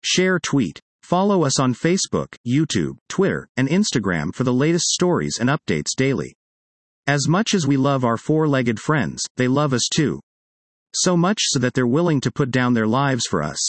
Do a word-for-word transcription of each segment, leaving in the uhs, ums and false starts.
Share tweet. Follow us on Facebook, YouTube, Twitter, and Instagram for the latest stories and updates daily. As much as we love our four-legged friends, they love us too. So much so that they're willing to put down their lives for us.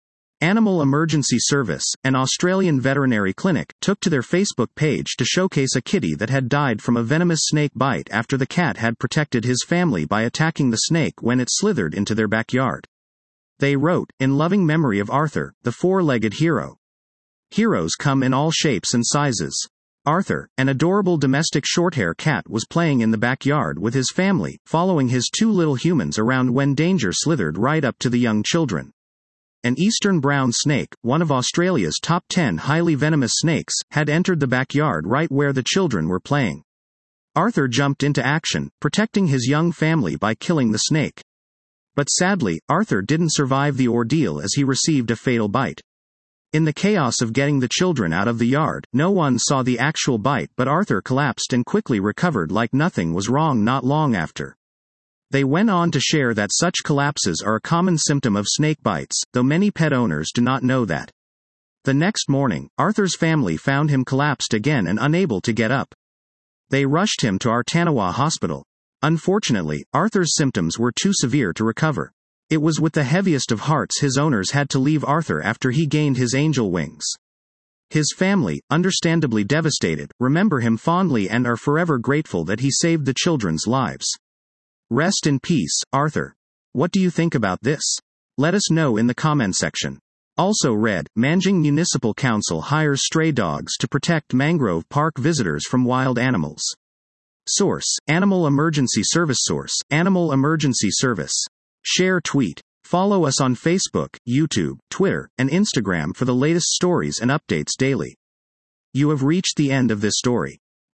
Animal Emergency Service, an Australian veterinary clinic, took to their Facebook page to showcase a kitty that had died from a venomous snake bite after the cat had protected his family by attacking the snake when it slithered into their backyard. They wrote, "In loving memory of Arthur, the four-legged hero. Heroes come in all shapes and sizes. Arthur, an adorable domestic shorthair cat, was playing in the backyard with his family, following his two little humans around when danger slithered right up to the young children. An eastern brown snake, one of Australia's top ten highly venomous snakes, had entered the backyard right where the children were playing. Arthur jumped into action, protecting his young family by killing the snake. But sadly, Arthur didn't survive the ordeal as he received a fatal bite. In the chaos of getting the children out of the yard, no one saw the actual bite, but Arthur collapsed and quickly recovered like nothing was wrong not long after." They went on to share that such collapses are a common symptom of snake bites, though many pet owners do not know that. The next morning, Arthur's family found him collapsed again and unable to get up. They rushed him to our Tanawa hospital. Unfortunately, Arthur's symptoms were too severe to recover. It was with the heaviest of hearts his owners had to leave Arthur after he gained his angel wings. His family, understandably devastated, remember him fondly and are forever grateful that he saved the children's lives. Rest in peace, Arthur. What do you think about this? Let us know in the comment section. Also read, Manjing Municipal Council hires stray dogs to protect mangrove park visitors from wild animals. Source, Animal Emergency Service. Source, Animal Emergency Service. Share tweet. Follow us on Facebook, YouTube, Twitter, and Instagram for the latest stories and updates daily. You have reached the end of this story.